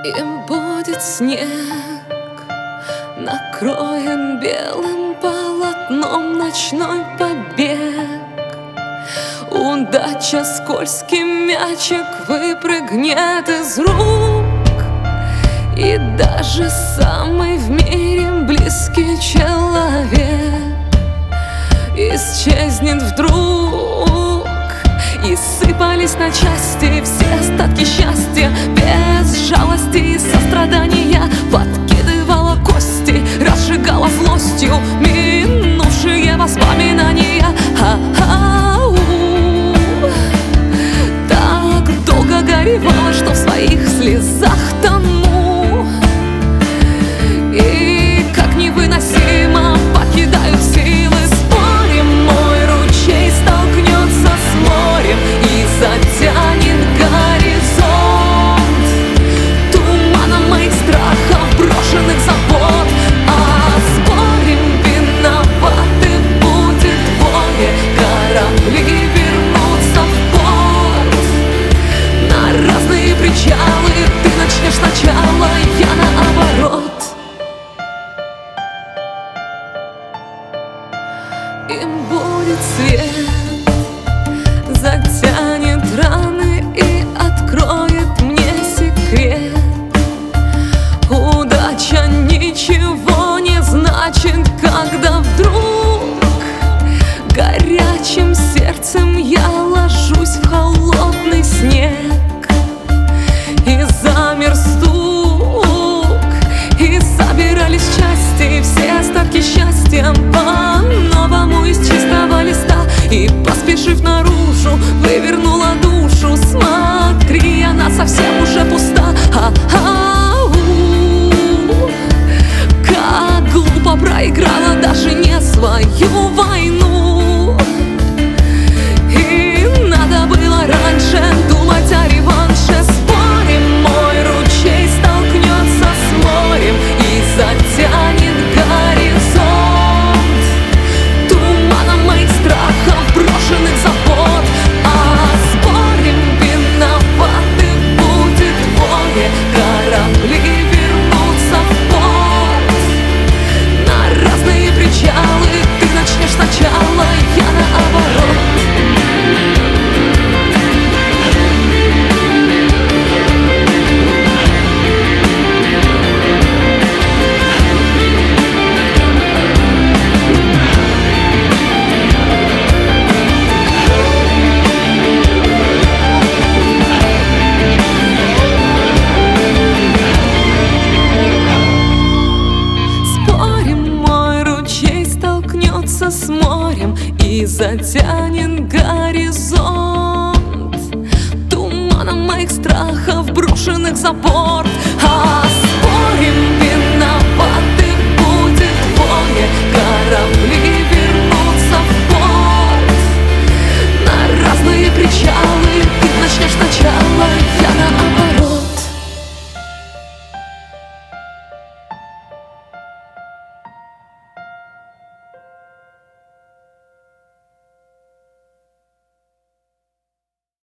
Им будет снег, накроен белым полотном ночной побег. Удача, скользкий мячик выпрыгнет из рук, и даже самый в мире близкий человек исчезнет вдруг. И сыпались на части все остатки счастья, без жалости и сострадания. Подкидывала кости, разжигала злостью минувшие воспоминания. Так долго горевала, что в своих слезах тону, и как невыносимо покидают силы. Спорим, мой ручей столкнется с морем и затянет горизонт туманом моих страхов, брошенных забот. А спорим, виноваты будет воля, корабли вернутся в порт на разные причалы. Ты начнешь сначала, я наоборот. Им будет свет, затянет раны и откроет мне секрет. Удача ничего не значит, когда вдруг горячим сердцем я ложусь в холодный снег. И замер стук, и собирались части все остатки счастья по-новому из чистого листа. И, поспешив наружу, вывернула душу. Смотри, она совсем уже пуста. Как глупо проиграла даже не свою войну. И надо было раньше думать о реванше. Спорим, мой ручей столкнется с морем и затянет горизонт туманом моих страхов, брошенных забот. А спорим, виноваты будет воля, корабли вернутся в порт на разные причалы. Ты начнешь сначала, я наоборот. С морем и затянет горизонт туманом моих страхов, брошенных за борт. А